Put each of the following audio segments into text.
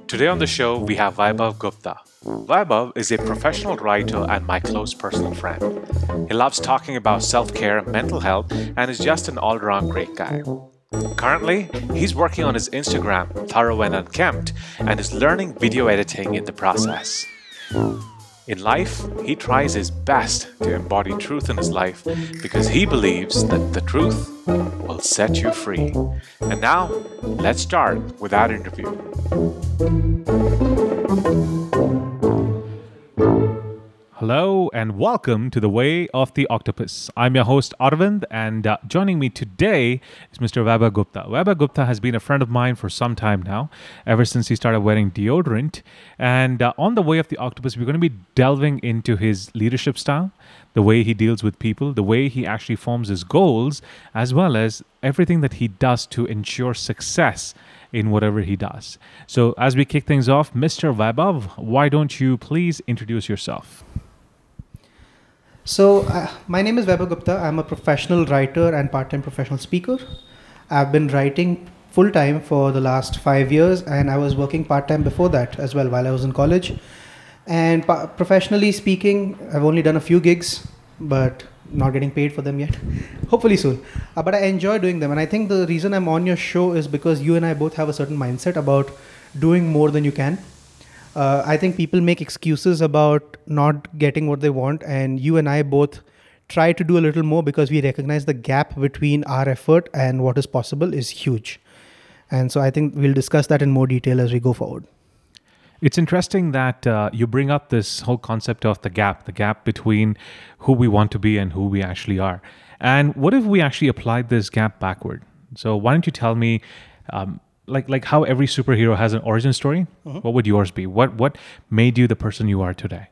Today on the show, we have Vaibhav Gupta. Vaibhav is a professional writer and my close personal friend. He loves talking about self-care, mental health, and is just an all-around great guy. Currently, he's working on his Instagram, Thorough and Unkempt, and is learning video editing in the process. In life, he tries his best to embody truth in his life because he believes that the truth will set you free. And now, let's start with that interview. Hello and welcome to The Way of the Octopus. I'm your host Arvind, and joining me today is Mr. Vaibhav Gupta. Vaibhav Gupta has been a friend of mine for some time now, ever since he started wearing deodorant. And on The Way of the Octopus, we're going to be delving into his leadership style, the way he deals with people, the way he actually forms his goals, as well as everything that he does to ensure success in whatever he does. So as we kick things off, Mr. Vaibhav, why don't you please introduce yourself? So, my name is Vaibhav Gupta. I'm a professional writer and part-time professional speaker. I've been writing full-time for the last 5 years, and I was working part-time before that as well while I was in college. And professionally speaking, I've only done a few gigs, but not getting paid for them yet. Hopefully soon. But I enjoy doing them. And I think the reason I'm on your show is because you and I both have a certain mindset about doing more than you can. I think people make excuses about not getting what they want, and you and I both try to do a little more because we recognize the gap between our effort and what is possible is huge. And so I think we'll discuss that in more detail as we go forward. It's interesting that you bring up this whole concept of the gap between who we want to be and who we actually are. And what if we actually applied this gap backward? So why don't you tell me, like how every superhero has an origin story, what would yours be? What made you the person you are today?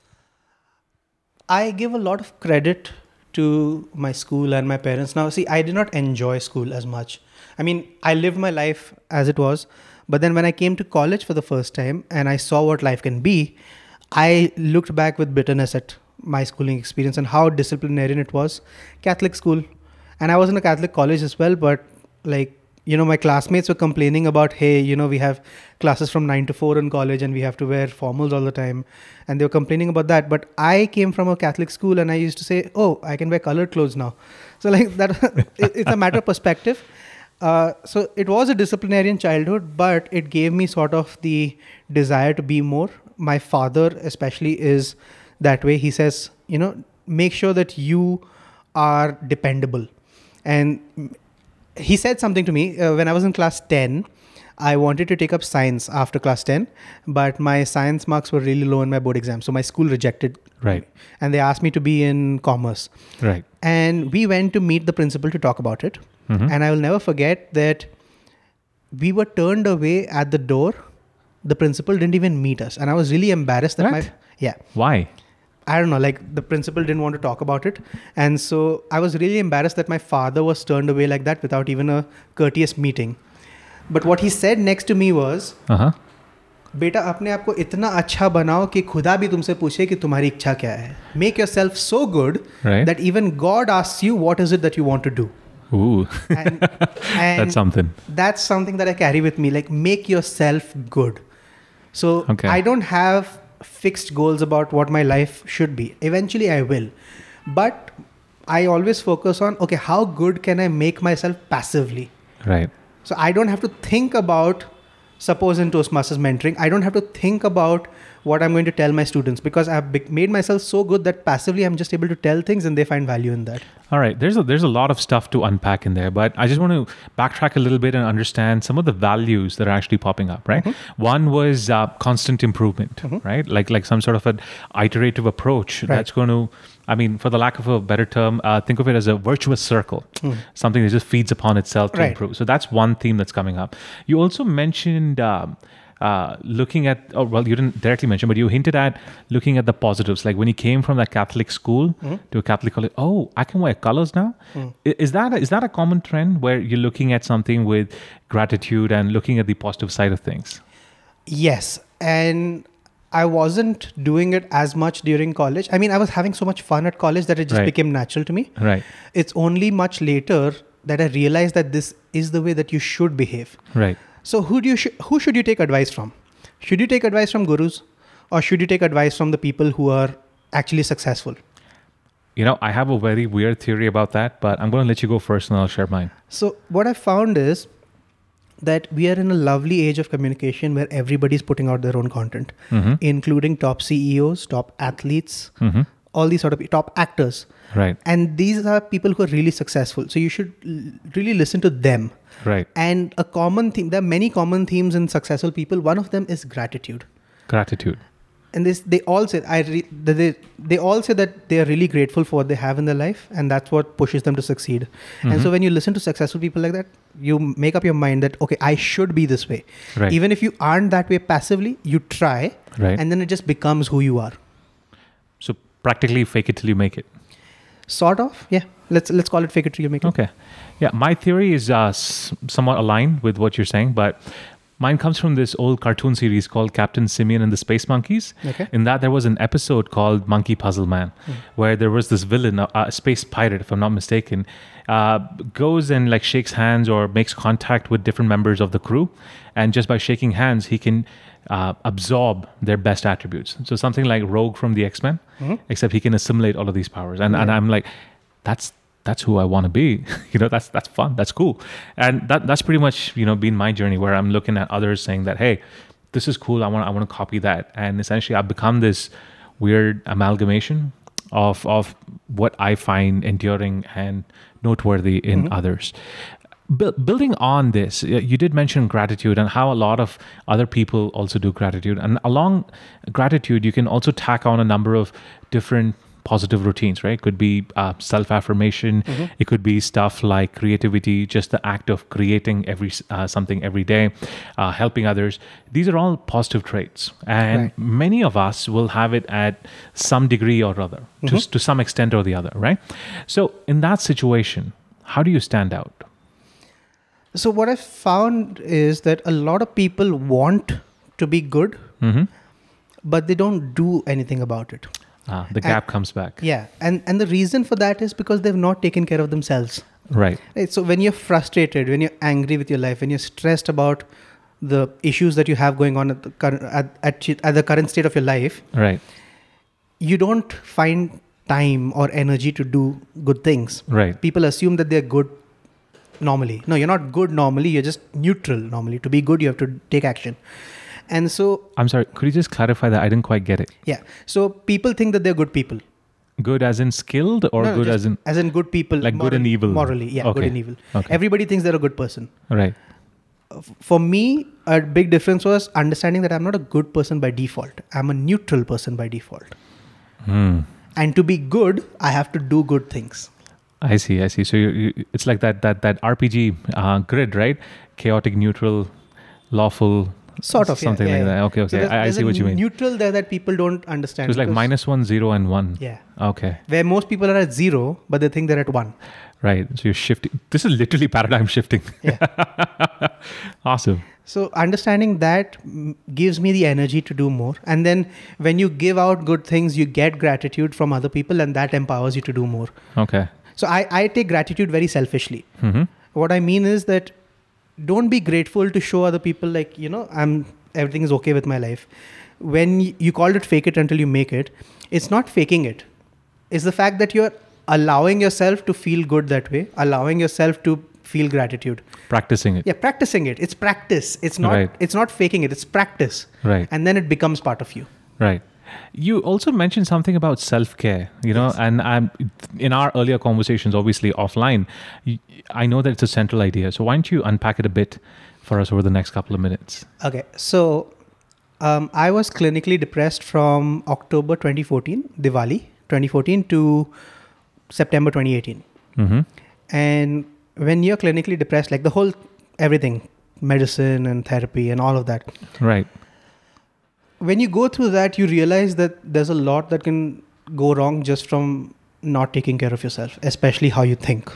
I give a lot of credit to my school and my parents. Now, see, I did not enjoy school as much. I mean, I lived my life as it was. But then when I came to college for the first time and I saw what life can be, I looked back with bitterness at my schooling experience and how disciplinarian it was. Catholic school. And I was in a Catholic college as well, but my classmates were complaining about, hey, we have classes from 9 to 4 in college and we have to wear formals all the time. And they were complaining about that. But I came from a Catholic school and I used to say, oh, I can wear colored clothes now. So that it's a matter of perspective. So it was a disciplinarian childhood, but it gave me sort of the desire to be more. My father especially is that way. He says, make sure that you are dependable. And he said something to me when I was in class 10. I wanted to take up science after class 10, but my science marks were really low in my board exam. So my school rejected. Right. And they asked me to be in commerce. Right. And we went to meet the principal to talk about it. Mm-hmm. And I will never forget that we were turned away at the door. The principal didn't even meet us. And I was really embarrassed that Why? I don't know, the principal didn't want to talk about it. And so I was really embarrassed that my father was turned away like that without even a courteous meeting. But what he said next to me was, बेटा अपने आप को इतना अच्छा बनाओ कि खुदा भी तुमसे पूछे कि तुम्हारी इच्छा क्या है. Make yourself so good that even God asks you what is it that you want to do. Ooh, and that's something. That's something that I carry with me. Make yourself good. So I don't have fixed goals about what my life should be. Eventually I will. But I always focus on, how good can I make myself passively? Right. So I don't have to think about, suppose in Toastmasters mentoring, I don't have to think about what I'm going to tell my students because I've made myself so good that passively I'm just able to tell things and they find value in that. All right. There's a lot of stuff to unpack in there, but I just want to backtrack a little bit and understand some of the values that are actually popping up, right? Mm-hmm. One was constant improvement, right? Like some sort of an iterative approach that's going to, for the lack of a better term, think of it as a virtuous circle, something that just feeds upon itself to improve. So that's one theme that's coming up. You also mentioned looking at, you didn't directly mention, but you hinted at looking at the positives. Like when you came from that Catholic school to a Catholic college, I can wear colors now. Is that a common trend where you're looking at something with gratitude and looking at the positive side of things? Yes. And I wasn't doing it as much during college. I was having so much fun at college that it just became natural to me. Right. It's only much later that I realized that this is the way that you should behave. Right. So who should you take advice from? Should you take advice from gurus, or should you take advice from the people who are actually successful? I have a very weird theory about that, but I'm going to let you go first and I'll share mine. So what I found is that we are in a lovely age of communication where everybody's putting out their own content, including top CEOs, top athletes, all these sort of top actors. Right. And these are people who are really successful. So you should really listen to them. Right. And a common theme, there are many common themes in successful people. One of them is gratitude. Gratitude. And they all say they all say that they are really grateful for what they have in their life, and that's what pushes them to succeed. And so when you listen to successful people like that, you make up your mind that, okay, I should be this way. Right. Even if you aren't that way passively, you try, right. and then it just becomes who you are. So practically fake it till you make it. Sort of, yeah. Let's call it fake it till you make it. Okay. Yeah, my theory is somewhat aligned with what you're saying, but mine comes from this old cartoon series called Captain Simeon and the Space Monkeys. Okay. In that, there was an episode called Monkey Puzzle Man, where there was this villain, a space pirate, if I'm not mistaken, goes and like shakes hands or makes contact with different members of the crew. And just by shaking hands, he can absorb their best attributes. So something like Rogue from the X-Men, except he can assimilate all of these powers. And I'm like, that's who I want to be. That's fun. That's cool. And that's pretty much, been my journey, where I'm looking at others saying that, hey, this is cool. I want to copy that. And essentially I've become this weird amalgamation of what I find enduring and noteworthy in others. Building on this, you did mention gratitude and how a lot of other people also do gratitude. And along gratitude, you can also tack on a number of different positive routines, right? It could be self-affirmation. It could be stuff like creativity, just the act of creating something every day, helping others. These are all positive traits. And many of us will have it at some degree or other, to some extent or the other, right? So in that situation, how do you stand out? So what I found is that a lot of people want to be good, but they don't do anything about it. The gap comes back. Yeah. And the reason for that is because they've not taken care of themselves. Right. So when you're frustrated, when you're angry with your life, when you're stressed about the issues that you have going on at the current state of your life, right, you don't find time or energy to do good things. Right. People assume that they're good normally. No, you're not good normally. You're just neutral normally. To be good, you have to take action. And so... I'm sorry, could you just clarify that? I didn't quite get it. Yeah. So people think that they're good people. Good as in skilled, or No, good as in... As in good people. Like good and evil. Morally, yeah. Okay. Good and evil. Okay. Everybody thinks they're a good person. Right. For me, a big difference was understanding that I'm not a good person by default. I'm a neutral person by default. And to be good, I have to do good things. I see. So it's like that RPG grid, right? Chaotic, neutral, lawful... Sort of, something like that. Okay. So I see what you mean. Neutral there that people don't understand. So it's like -1, 0, and 1. Yeah. Okay. Where most people are at 0, but they think they're at 1. Right. So you're shifting. This is literally paradigm shifting. Yeah. Awesome. So understanding that gives me the energy to do more. And then when you give out good things, you get gratitude from other people, and that empowers you to do more. Okay. So I take gratitude very selfishly. What I mean is that don't be grateful to show other people like, everything is okay with my life. When you called it fake it until you make it, it's not faking it. It's the fact that you're allowing yourself to feel good that way, allowing yourself to feel gratitude. Practicing it. Yeah, practicing it. It's practice. It's not Right. It's not faking it. It's practice. Right. And then it becomes part of you. Right. You also mentioned something about self-care, Yes. and in our earlier conversations, obviously offline, I know that it's a central idea. So why don't you unpack it a bit for us over the next couple of minutes? Okay. So I was clinically depressed from October 2014, Diwali 2014 to September 2018. And when you're clinically depressed, like everything, medicine and therapy and all of that. Right. When you go through that, you realize that there's a lot that can go wrong just from not taking care of yourself, especially how you think.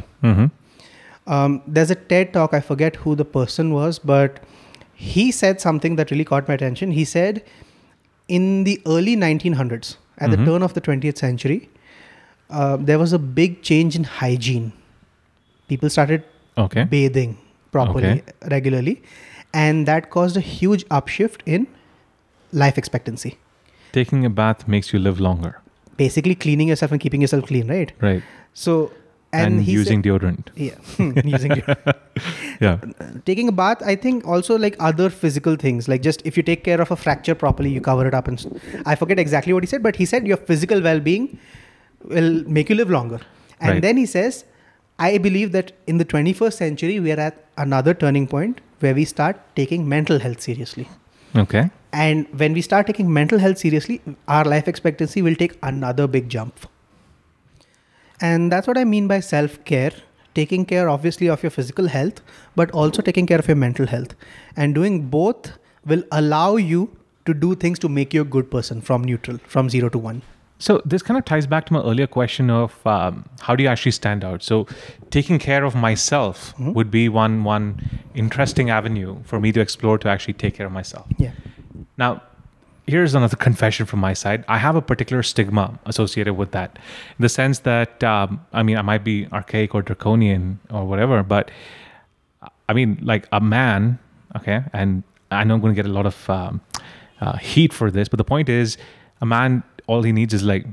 There's a TED talk, I forget who the person was, but he said something that really caught my attention. He said in the early 1900s, at the turn of the 20th century, there was a big change in hygiene. People started bathing properly, regularly. And that caused a huge upshift in life expectancy. Taking a bath makes you live longer. Basically cleaning yourself and keeping yourself clean, right? Right. So, And he using said, deodorant. yeah, using deodorant. Yeah. Taking a bath, I think also like other physical things, like just if you take care of a fracture properly, you cover it up. And I forget exactly what he said, but he said your physical well-being will make you live longer. And Right. then he says, I believe that in the 21st century, we are at another turning point where we start taking mental health seriously. Okay. And when we start taking mental health seriously, our life expectancy will take another big jump. And that's what I mean by self-care. Taking care, obviously, of your physical health, but also taking care of your mental health. And doing both will allow you to do things to make you a good person from neutral, from 0 to 1. So this kind of ties back to my earlier question of how do you actually stand out? So taking care of myself would be one interesting avenue for me to explore to actually take care of myself. Yeah. Now, here's another confession from my side. I have a particular stigma associated with that, in the sense that, I might be archaic or draconian or whatever, but like a man, okay, and I know I'm going to get a lot of heat for this, but the point is, a man, all he needs is like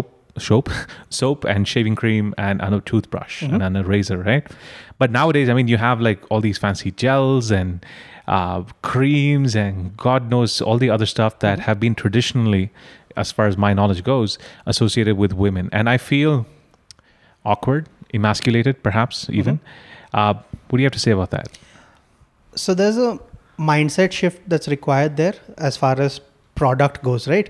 soap and shaving cream and a toothbrush and a razor, right? But nowadays, you have like all these fancy gels and creams and God knows all the other stuff that have been traditionally, as far as my knowledge goes, associated with women. And I feel awkward, emasculated, perhaps even. What do you have to say about that? So there's a mindset shift that's required there as far as product goes, right?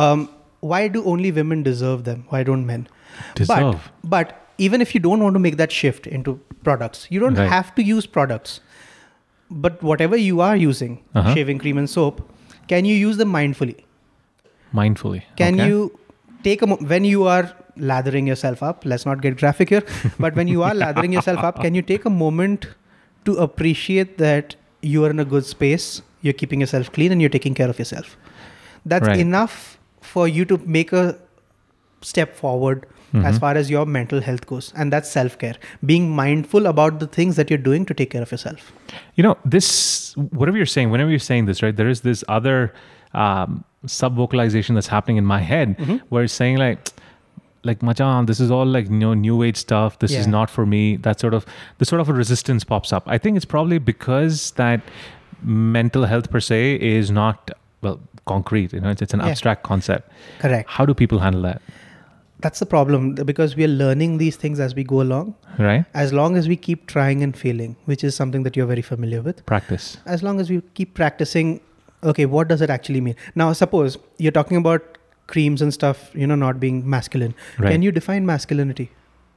Why do only women deserve them? Why don't men? Deserve. But even if you don't want to make that shift into products, you don't Right. have to use products. But whatever you are using, shaving cream and soap, can you use them mindfully? Mindfully. Can okay. you take when you are lathering yourself up, let's not get graphic here, but when you are lathering yourself up, can you take a moment to appreciate that you are in a good space, you're keeping yourself clean and you're taking care of yourself? That's Right. enough for you to make a step forward as far as your mental health goes. And that's self-care. Being mindful about the things that you're doing to take care of yourself. This, whatever you're saying, whenever you're saying this, right, there is this other sub-vocalization that's happening in my head where it's saying like Machan, this is all like new age stuff. This is Yeah. not for me. This sort of a resistance pops up. I think it's probably because that mental health per se is not concrete. It's an abstract concept. Correct. How do people handle that? That's the problem, because we are learning these things as we go along. Right? As long as we keep trying and failing, which is something that you're very familiar with. Practice. As long as we keep practicing, okay, what does it actually mean? Now, suppose you're talking about creams and stuff, not being masculine. Right. Can you define masculinity?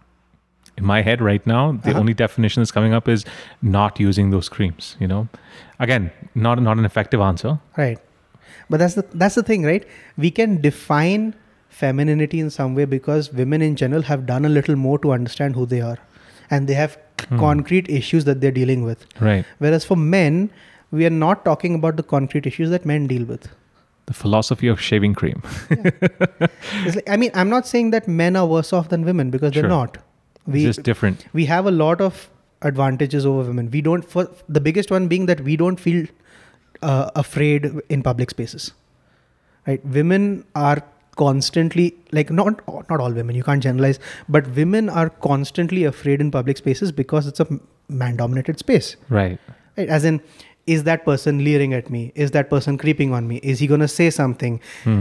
In my head right now, the only definition that's coming up is not using those creams. Again, not an effective answer. Right. But that's the thing, right? We can define femininity in some way because women in general have done a little more to understand who they are. And they have concrete issues that they're dealing with. Right. Whereas for men, we are not talking about the concrete issues that men deal with. The philosophy of shaving cream. It's like, I'm not saying that men are worse off than women because they're Sure. not. It's just different. We have a lot of advantages over women. We don't, for the biggest one being that we don't feel afraid in public spaces, right? Women are constantly, like, not all women, you can't generalize, but women are constantly afraid in public spaces because it's a man-dominated space. Right. Right? As in, is that person leering at me? Is that person creeping on me? Is he going to say something?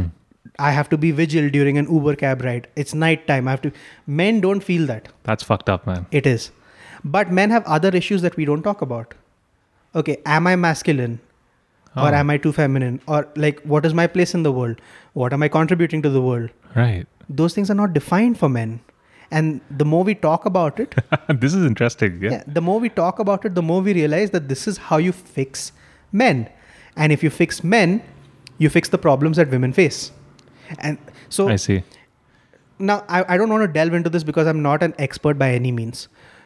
I have to be vigilant during an Uber cab ride. It's nighttime. Men don't feel that. That's fucked up, man. It is. But men have other issues that we don't talk about. Okay, am I masculine? Or am I too feminine? Or like, what is my place in the world? What am I contributing to the world? Right. Those things are not defined for men. And the more we talk about it, This is interesting. Yeah. the more we talk about it, the more we realize that this is how you fix men. And if you fix men, you fix the problems that women face. And so I see. now I don't want to delve into this because I'm not an expert by any means.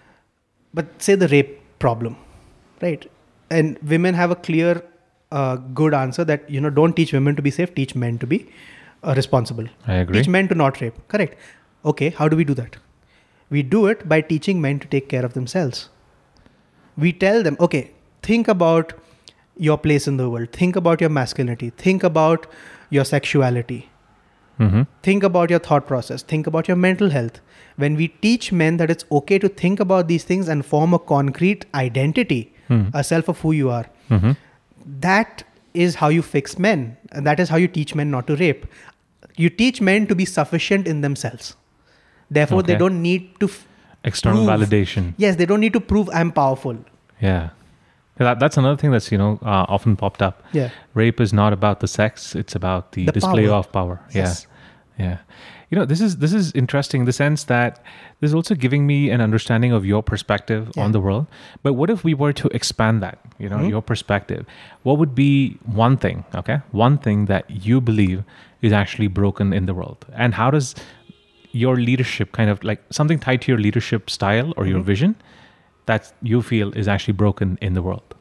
But say the rape problem, right? And women have a clear, good answer that, don't teach women to be safe, teach men to be responsible. I agree. Teach men to not rape. Correct. Okay, how do we do that? We do it by teaching men to take care of themselves. We tell them, okay, think about your place in the world. Think about your masculinity. Think about your sexuality. Think about your thought process. Think about your mental health. When we teach men that it's okay to think about these things and form a concrete identity, a self of who you are, that is how you fix men. And that is how you teach men not to rape. You teach men to be sufficient in themselves. Therefore, they don't need to external validation. Yes, they don't need to prove I'm powerful. Yeah. That's another thing that's, often popped up. Yeah. Rape is not about the sex. It's about the display power. of power. Yes. Yeah. This is interesting in the sense that this is also giving me an understanding of your perspective on the world. But what if we were to expand that, your perspective? What would be one thing that you believe is actually broken in the world? And how does your leadership kind of like something tied to your leadership style or your vision that you feel is actually broken in the world?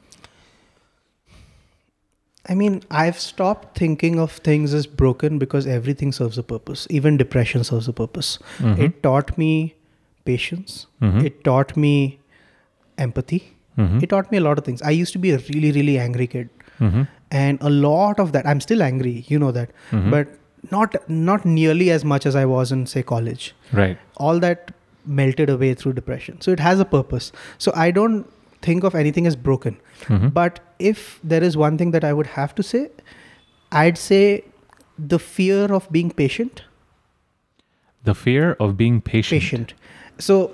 I mean, I've stopped thinking of things as broken because everything serves a purpose. Even depression serves a purpose. It taught me patience. It taught me empathy. It taught me a lot of things. I used to be a really, really angry kid. And a lot of that, I'm still angry, you know that. But not nearly as much as I was in, say, college. Right. All that melted away through depression. So it has a purpose. So I don't think of anything as broken. But if there is one thing that I would have to say, I'd say the fear of being patient. The fear of being patient. So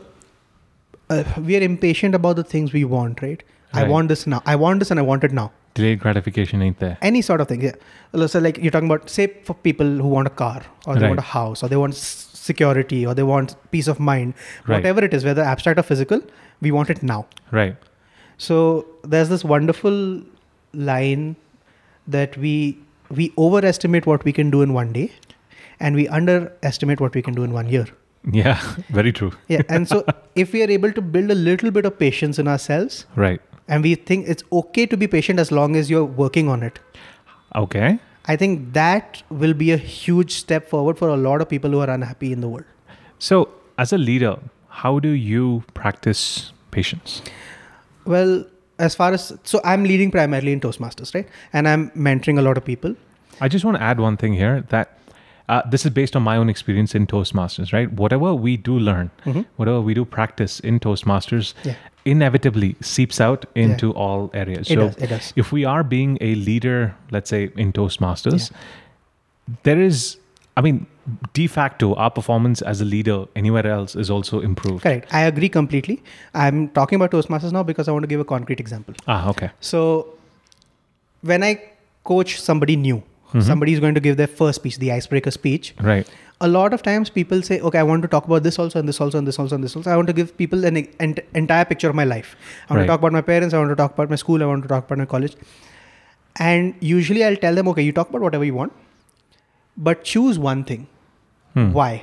we are impatient about the things we want, right? I want this now. I want this and I want it now. Delayed gratification ain't there. Any sort of thing, yeah. So like you're talking about, say, for people who want a car or they want a house or they want security or they want peace of mind, whatever it is, whether abstract or physical, we want it now. Right. So there's this wonderful line that we overestimate what we can do in one day and we underestimate what we can do in 1 year. Yeah, very true. Yeah. And so if we are able to build a little bit of patience in ourselves, right, and we think it's okay to be patient as long as you're working on it. Okay. I think that will be a huge step forward for a lot of people who are unhappy in the world. So as a leader, how do you practice patience? Well, so I'm leading primarily in Toastmasters, right? And I'm mentoring a lot of people. I just want to add one thing here that this is based on my own experience in Toastmasters, right? Whatever we do learn, whatever we do practice in Toastmasters, inevitably seeps out into all areas. It does. If we are being a leader, let's say in Toastmasters, there is, de facto, our performance as a leader anywhere else is also improved. Correct. I agree completely. I'm talking about Toastmasters now because I want to give a concrete example. Okay. So when I coach somebody new, somebody is going to give their first speech, the icebreaker speech. Right. A lot of times people say, okay, I want to talk about this also and this also and this also and this also. I want to give people an entire picture of my life. I want to talk about my parents. I want to talk about my school. I want to talk about my college. And usually I'll tell them, okay, you talk about whatever you want, but choose one thing. Why?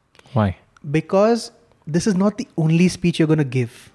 Because this is not the only speech you're going to give.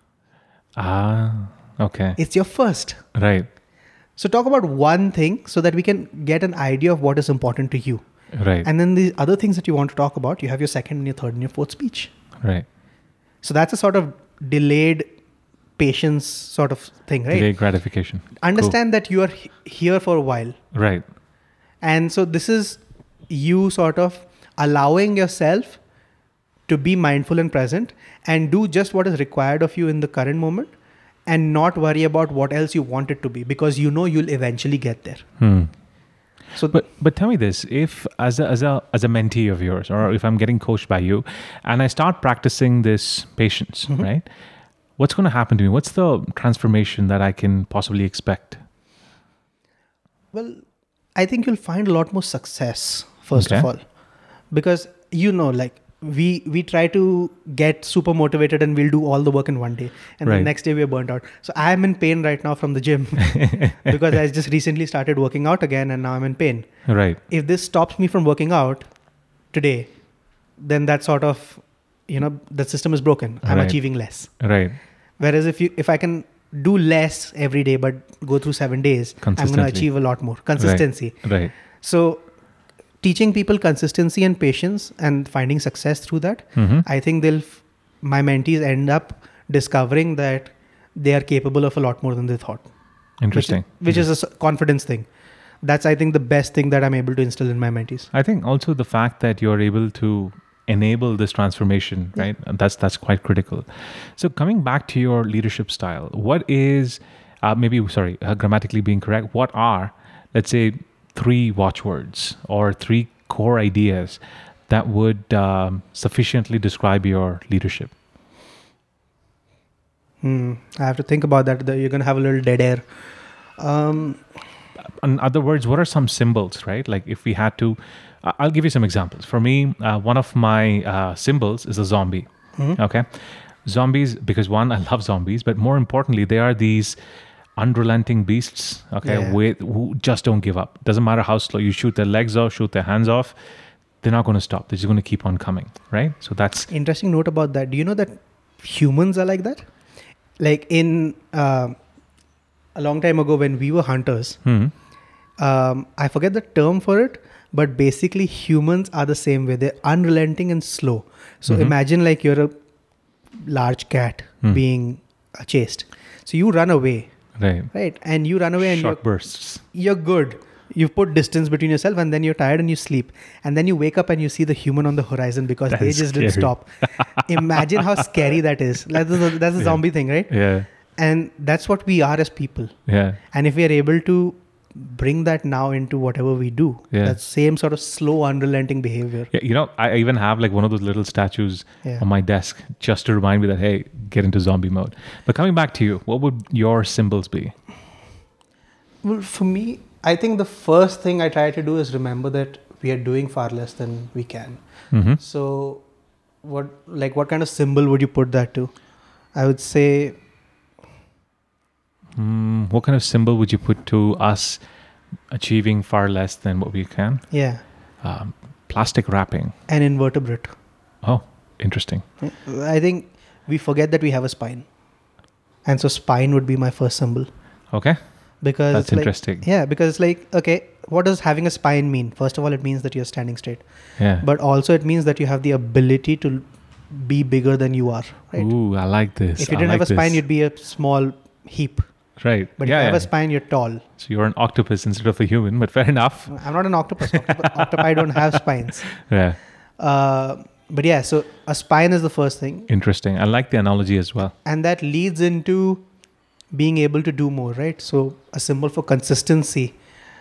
Okay. It's your first. Right. So talk about one thing so that we can get an idea of what is important to you. Right. And then the other things that you want to talk about, you have your second and your third and your fourth speech. Right. So that's a sort of delayed patience sort of thing, right? Delayed gratification. Understand that you are here for a while. Right. And so this is you sort of allowing yourself to be mindful and present and do just what is required of you in the current moment and not worry about what else you want it to be because you know you'll eventually get there. So, but tell me this: if as a mentee of yours, or if I'm getting coached by you, and I start practicing this patience, right? What's going to happen to me? What's the transformation that I can possibly expect? Well, I think you'll find a lot more success first of all, because like we try to get super motivated and we'll do all the work in one day and the next day we're burnt out. So I'm in pain right now from the gym because I just recently started working out again and now I'm in pain. Right. If this stops me from working out today, then that sort of, the system is broken. I'm achieving less. Right. Whereas if I can do less every day but go through 7 days, I'm going to achieve a lot more. Consistency. Right. So teaching people consistency and patience and finding success through that, I think my mentees end up discovering that they are capable of a lot more than they thought. Interesting. Which is a confidence thing. That's, I think, the best thing that I'm able to instill in my mentees. I think also the fact that you're able to enable this transformation, right? That's quite critical. So coming back to your leadership style, what is grammatically being correct? What are, let's say, 3 watchwords or 3 core ideas that would sufficiently describe your leadership? I have to think about that. You're going to have a little dead air. In other words, what are some symbols, right? Like if we had to, I'll give you some examples. For me, one of my symbols is a zombie. Okay. Zombies, because one, I love zombies, but more importantly, they are these unrelenting beasts, okay, who just don't give up. Doesn't matter how slow you shoot their legs off, shoot their hands off, they're not going to stop. They're just going to keep on coming, right? So that's interesting note about that. Do you know that humans are like that? Like in a long time ago when we were hunters, I forget the term for it, but basically humans are the same way. They're unrelenting and slow. So imagine like you're a large cat being chased. So you run away. Right. And you run away and short bursts. You're good. You put distance between yourself and then you're tired and you sleep. And then you wake up and you see the human on the horizon because they just didn't stop. Imagine how scary that is. That's a zombie thing, right? Yeah. And that's what we are as people. Yeah. And if we are able to bring that now into whatever we do, that same sort of slow, unrelenting behavior. Yeah, you know, I even have like one of those little statues on my desk just to remind me that, hey, get into zombie mode. But coming back to you, what would your symbols be? Well, for me, I think the first thing I try to do is remember that we are doing far less than we can. So what kind of symbol would you put that to? I would say... what kind of symbol would you put to us achieving far less than what we can? Yeah. Plastic wrapping. An invertebrate. Oh, interesting. I think we forget that we have a spine. And so spine would be my first symbol. Okay. Because that's interesting. Because it's like, okay, what does having a spine mean? First of all, it means that you're standing straight. Yeah. But also it means that you have the ability to be bigger than you are. Right? Ooh, I like this. If you didn't have a spine, you'd be a small heap. Right. But if you have a spine, you're tall. So you're an octopus instead of a human, but fair enough. I'm not an octopus. Octopi don't have spines. Yeah. But yeah, so a spine is the first thing. Interesting. I like the analogy as well. And that leads into being able to do more, right? So a symbol for consistency.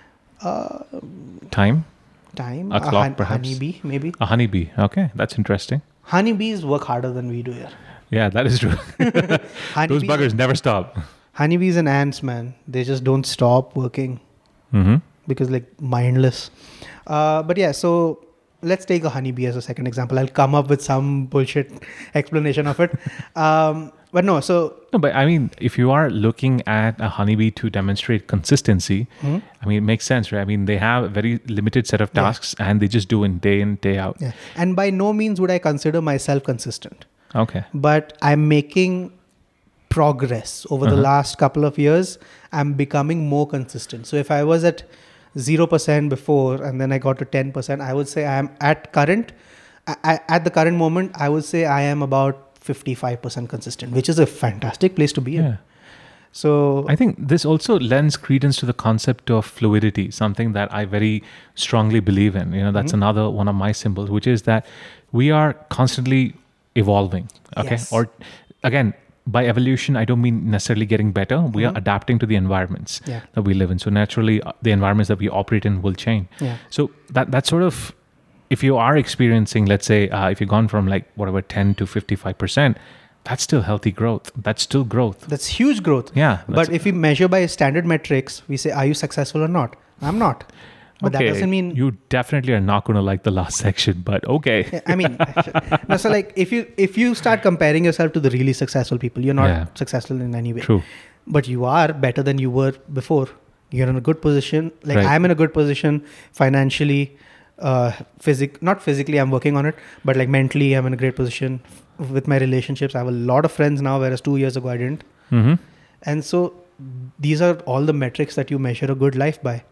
Time? A clock, perhaps? Honeybee, maybe. A honeybee. Okay, that's interesting. Honeybees work harder than we do here. Yeah, that is true. Those buggers never stop. Honeybees and ants, man, they just don't stop working because like mindless. But yeah, so let's take a honeybee as a second example. I'll come up with some bullshit explanation of it. But no, but I mean, if you are looking at a honeybee to demonstrate consistency, I mean, it makes sense, right? I mean, they have a very limited set of tasks and they just do it day in, day out. Yeah. And by no means would I consider myself consistent. Okay. But I'm making progress over the last couple of years. I'm becoming more consistent. So if I was at 0% before and then I got to 10%, I would say I am at the current moment, I would say I am about 55% consistent, which is a fantastic place to be in. So I think this also lends credence to the concept of fluidity, something that I very strongly believe in. You know, that's another one of my symbols, which is that we are constantly evolving. Okay. Yes. Or again, by evolution, I don't mean necessarily getting better. We are adapting to the environments that we live in. So naturally, the environments that we operate in will change. Yeah. So that sort of, if you are experiencing, let's say, if you've gone from like whatever 10 to 55%, that's still healthy growth. That's still growth. That's huge growth. Yeah. But if we measure by standard metrics, we say, are you successful or not? I'm not. But that doesn't mean you definitely are not going to like the last section, but okay. I mean, no, so like if you start comparing yourself to the really successful people, you're not successful in any way. True. But you are better than you were before. You're in a good position. Like I'm in a good position financially, not physically, I'm working on it, but like mentally, I'm in a great position with my relationships. I have a lot of friends now, whereas 2 years ago I didn't. And so these are all the metrics that you measure a good life by.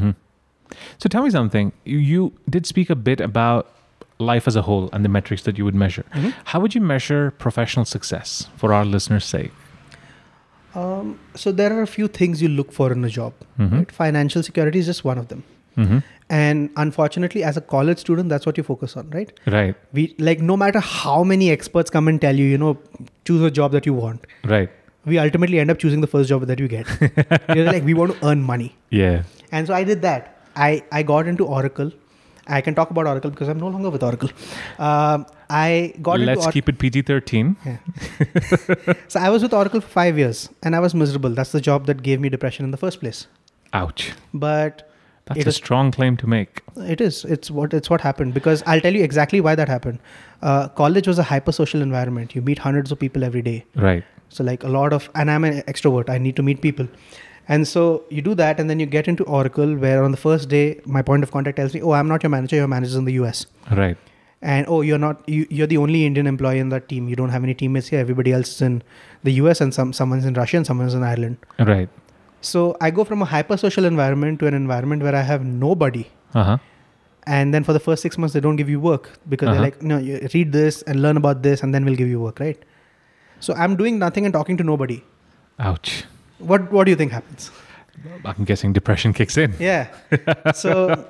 So tell me something. You did speak a bit about life as a whole and the metrics that you would measure. How would you measure professional success for our listeners' sake? So there are a few things you look for in a job. Right? Financial security is just one of them. And unfortunately, as a college student, that's what you focus on, right? Right. We like no matter how many experts come and tell you, choose a job that you want. Right. We ultimately end up choosing the first job that you get. You're like, we want to earn money. Yeah. And so I did that. I got into Oracle. I can talk about Oracle because I'm no longer with Oracle. I got into Let's keep it PG-13. Yeah. So I was with Oracle for 5 years and I was miserable. That's the job that gave me depression in the first place. Ouch. But That's a strong claim to make. it is. It's what happened, because I'll tell you exactly why that happened. College was a hyper-social environment. You meet hundreds of people every day. Right. So like and I'm an extrovert. I need to meet people. And so you do that and then you get into Oracle, where on the first day, my point of contact tells me, oh, I'm not your manager. Your manager's in the US. Right. And oh, you're the only Indian employee in that team. You don't have any teammates here. Everybody else is in the US and someone's in Russia and someone's in Ireland. Right. So I go from a hyper-social environment to an environment where I have nobody. Uh-huh. And then for the first 6 months, they don't give you work because they're like, no, you read this and learn about this and then we'll give you work, right? So I'm doing nothing and talking to nobody. Ouch. What do you think happens? I'm guessing depression kicks in. Yeah. So,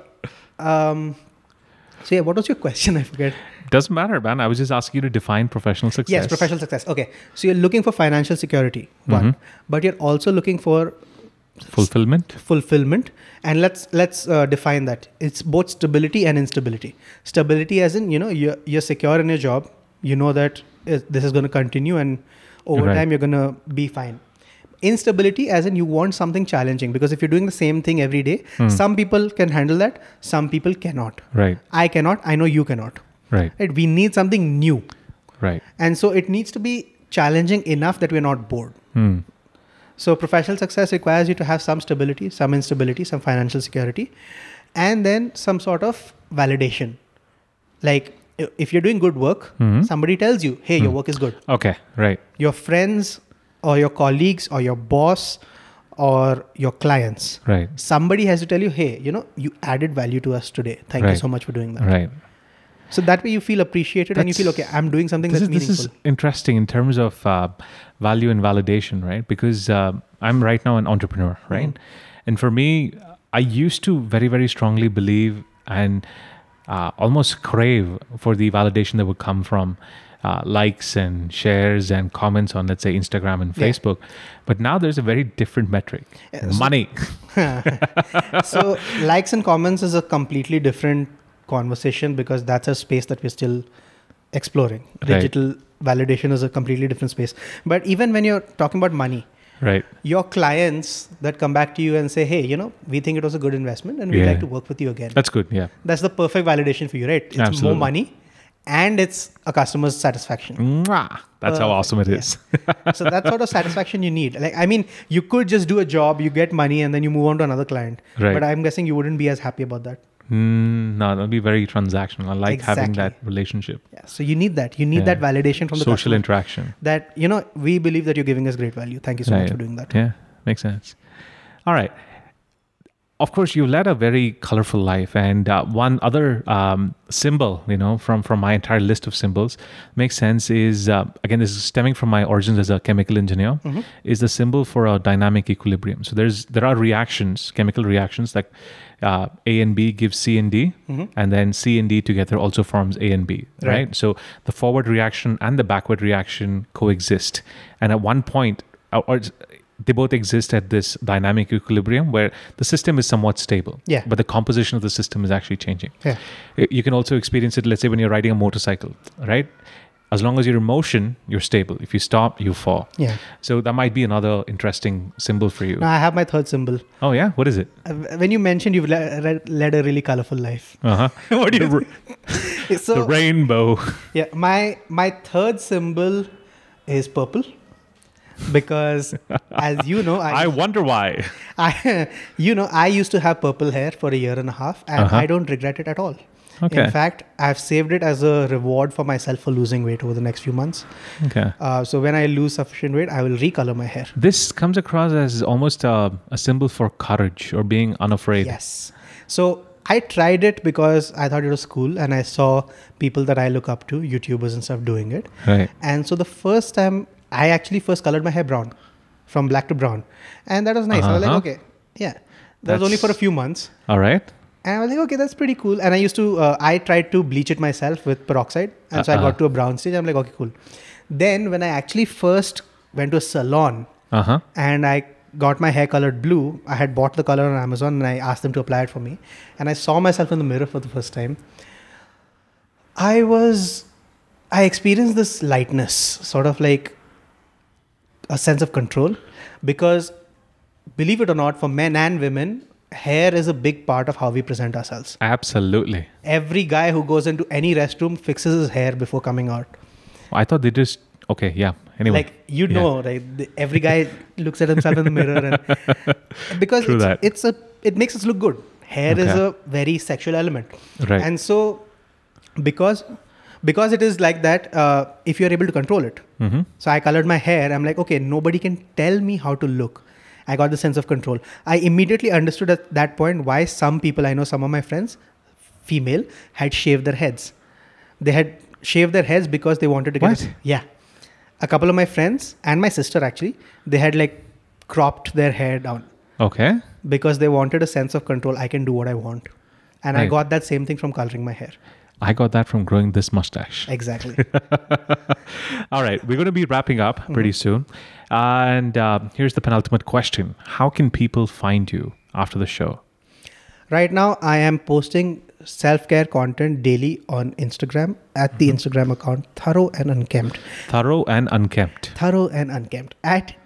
yeah, what was your question? I forget. Doesn't matter, man. I was just asking you to define professional success. Yes, professional success. Okay. So you're looking for financial security, one, but you're also looking for fulfillment. And let's define that. It's both stability and instability. Stability as in, you're secure in your job. You know that this is going to continue and over time you're going to be fine. Instability as in you want something challenging, because if you're doing the same thing every day, some people can handle that, some people cannot. Right. I cannot. I know you cannot. Right. We need something new. Right. And so it needs to be challenging enough that we're not bored. So professional success requires you to have some stability, some instability, some financial security, and then some sort of validation. Like if you're doing good work, somebody tells you, hey, your work is good. Okay. Right. Your friends or your colleagues or your boss or your clients. Right. Somebody has to tell you, hey, you added value to us today. Thank you so much for doing that. Right. So that way you feel appreciated and you feel, okay, I'm doing something that's meaningful. This is interesting in terms of value and validation, right? Because I'm right now an entrepreneur, right? And for me, I used to very, very strongly believe and almost crave for the validation that would come from likes and shares and comments on, let's say, Instagram and Facebook. But now there's a very different metric. Money. So likes and comments is a completely different conversation, because that's a space that we're still exploring. Digital validation is a completely different space. But even when you're talking about money, right, your clients that come back to you and say, hey, we think it was a good investment and we'd like to work with you again. That's good. Yeah. That's the perfect validation for you, right? It's Absolutely. More money and it's a customer's satisfaction. That's how awesome it is. So that sort of satisfaction you need. Like, I mean, you could just do a job, you get money and then you move on to another client. Right. But I'm guessing you wouldn't be as happy about that. No, that'll be very transactional. I like having that relationship. Yeah. So you need that. You need that validation from the social customer, interaction. That, we believe that you're giving us great value. Thank you so much for doing that. Yeah, makes sense. All right. Of course, you led a very colorful life, and one other symbol, from my entire list of symbols, makes sense is, again, this is stemming from my origins as a chemical engineer, is the symbol for a dynamic equilibrium. So there are reactions, chemical reactions, like A and B gives C and D, and then C and D together also forms A and B, right? So the forward reaction and the backward reaction coexist. And at one point, they both exist at this dynamic equilibrium where the system is somewhat stable, but the composition of the system is actually changing. Yeah. You can also experience it, let's say, when you're riding a motorcycle, right? As long as you're in motion, you're stable. If you stop, you fall. Yeah. So that might be another interesting symbol for you. Now I have my third symbol. Oh, yeah? What is it? When you mentioned you've led a really colorful life. What do you So, the rainbow. Yeah. My third symbol is purple. Because as you know, I wonder why. I used to have purple hair for a year and a half and I don't regret it at all. Okay. In fact, I've saved it as a reward for myself for losing weight over the next few months. Okay. So when I lose sufficient weight, I will recolor my hair. This comes across as almost a symbol for courage or being unafraid. Yes. So I tried it because I thought it was cool and I saw people that I look up to, YouTubers and stuff, doing it. Right. And so the first time, I actually first colored my hair brown. from black to brown. And that was nice. I was like, Uh-huh. okay, yeah. That was only for a few months. All right. And I was like, okay, that's pretty cool. And I used to, I tried to bleach it myself with peroxide. And so I got to a brown stage. I'm like, okay, cool. Then when I actually first went to a salon Uh-huh. and I got my hair colored blue, I had bought the color on Amazon and I asked them to apply it for me. And I saw myself in the mirror for the first time. I experienced this lightness, sort of like a sense of control. Because believe it or not, for men and women, hair is a big part of how we present ourselves. Absolutely. Every guy who goes into any restroom fixes his hair before coming out. I thought they just, okay, yeah. Anyway. Like, you know, right? Every guy looks at himself in the mirror. And because True that. it makes us look good. Hair is a very sexual element. Right. And so, because it is like that, if you're able to control it. Mm-hmm. So I colored my hair. I'm like, okay, nobody can tell me how to look. I got the sense of control. I immediately understood at that point why some people, I know some of my friends, female, had shaved their heads. They had shaved their heads because they wanted to get... What? Yeah. A couple of my friends and my sister actually, they had like cropped their hair down. Okay. Because they wanted a sense of control. I can do what I want. And I Right. got that same thing from coloring my hair. I got that from growing this mustache. Exactly. All right. We're going to be wrapping up pretty soon. And here's the penultimate question. How can people find you after the show? Right now, I am posting self-care content daily on Instagram at the Instagram account Thorough and Unkempt. Thorough and unkempt. Thorough and Unkempt at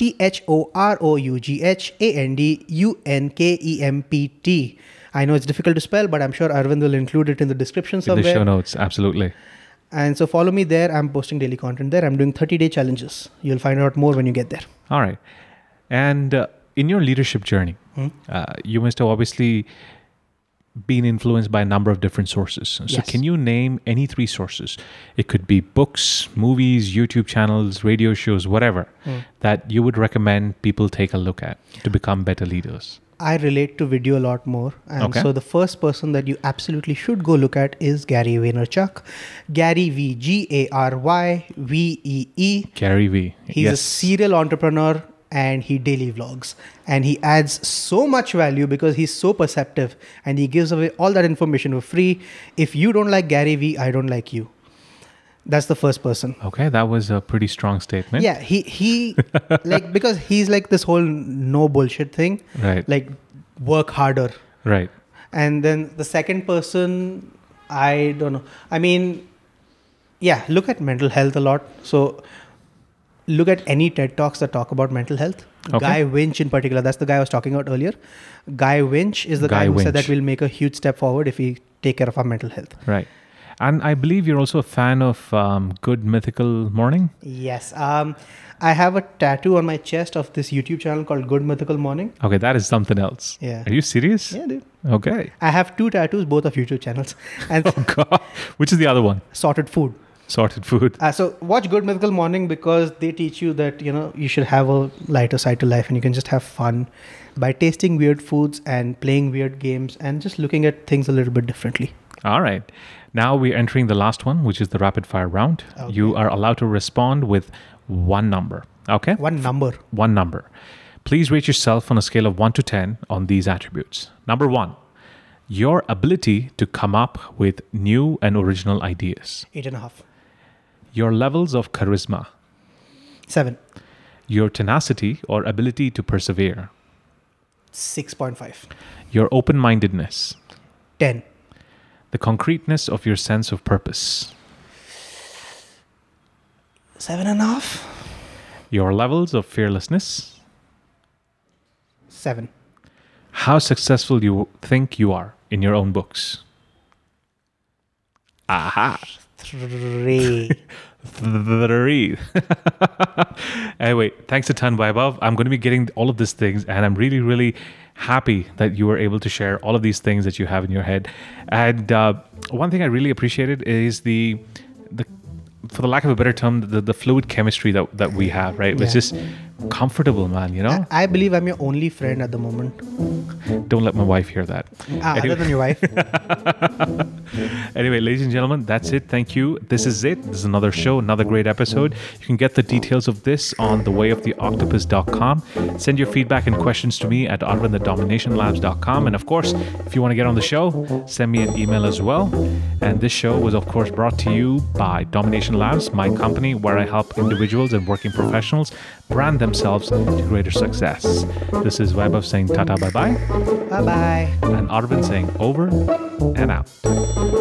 THOROUGHANDUNKEMPT. I know it's difficult to spell, but I'm sure Arvind will include it in the description In somewhere. the show notes. Absolutely. And so follow me there. I'm posting daily content there. I'm doing 30-day challenges. You'll find out more when you get there. All right. And in your leadership journey, you must have obviously been influenced by a number of different sources. So Yes. can you name any 3 sources? It could be books, movies, YouTube channels, radio shows, whatever, that you would recommend people take a look at to become better leaders. I relate to video a lot more. And Okay. so the first person that you absolutely should go look at is Gary Vaynerchuk. Gary V, GaryVee. Gary Vee. He's a serial entrepreneur and he daily vlogs. And he adds so much value because he's so perceptive and he gives away all that information for free. If you don't like Gary Vee, I don't like you. That's the first person. Okay, that was a pretty strong statement. Yeah, he like, because he's like this whole no bullshit thing. Right. Like, work harder. Right. And then the second person, I don't know. I mean, yeah, look at mental health a lot. So look at any TED Talks that talk about mental health. Okay. Guy Winch in particular, that's the guy I was talking about earlier. Guy Winch is the guy who said that we'll make a huge step forward if we take care of our mental health. Right. And I believe you're also a fan of Good Mythical Morning. Yes. I have a tattoo on my chest of this YouTube channel called Good Mythical Morning. Okay, that is something else. Yeah. Are you serious? Yeah, dude. Okay. I have 2 tattoos, both of YouTube channels. And Oh, God. Which is the other one? sorted food. Sorted food. So watch Good Mythical Morning because they teach you that, you should have a lighter side to life and you can just have fun by tasting weird foods and playing weird games and just looking at things a little bit differently. All right. Now we're entering the last one, which is the rapid fire round. Okay. You are allowed to respond with one number. Okay? One number. One number. Please rate yourself on a scale of 1 to 10 on these attributes. Number 1, your ability to come up with new and original ideas. 8.5. Your levels of charisma. 7. Your tenacity or ability to persevere. 6.5. Your open-mindedness. 10. The concreteness of your sense of purpose. 7.5. Your levels of fearlessness. 7. How successful you think you are in your own books. Aha. 3. 3. Anyway, thanks a ton, Vaibhav. I'm going to be getting all of these things, and I'm really, really happy that you were able to share all of these things that you have in your head. And one thing I really appreciated is the for the lack of a better term, the fluid chemistry that we have, right? It's Yeah. just comfortable, man, I believe I'm your only friend at the moment. Don't let my wife hear that. Other than your wife. Anyway, ladies and gentlemen, that's it. Thank you. This is it. This is another show, another great episode. You can get the details of this on thewayoftheoctopus.com. Send your feedback and questions to me at arvind@dominationlabs.com. And of course, if you want to get on the show, send me an email as well. And this show was, of course, brought to you by Domination Labs, my company where I help individuals and working professionals brand themselves to greater success. This is Vaibhav saying tata bye-bye. Bye-bye. And Arvind saying over and out.